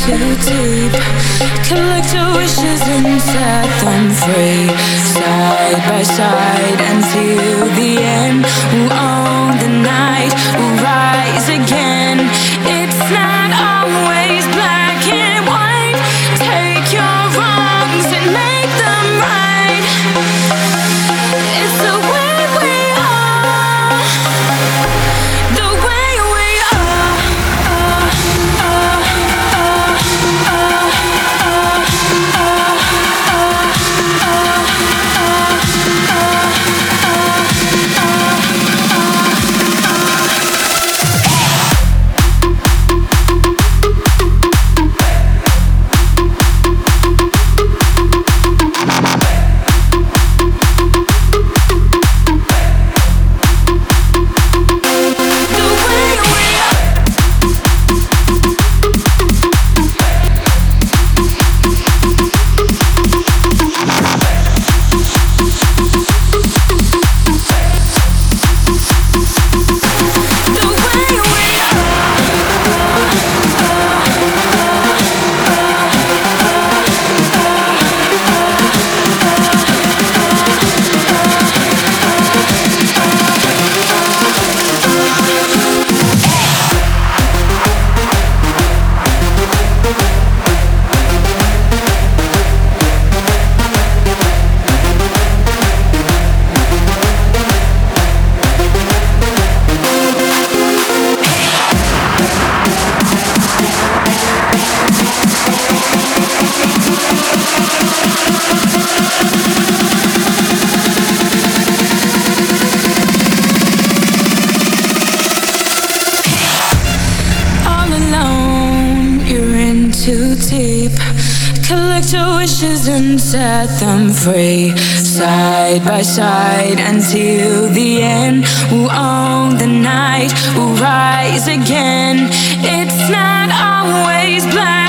too deep. Collect your wishes and set them free. Side by side until the end. We'll own the night, we'll rise again. It's not always black and white. Take your wrongs and make them right. It's the way we are, the way we are. Too deep. Collect your wishes and set them free. Side by side until the end. We'll own the night, we'll rise again. It's not always black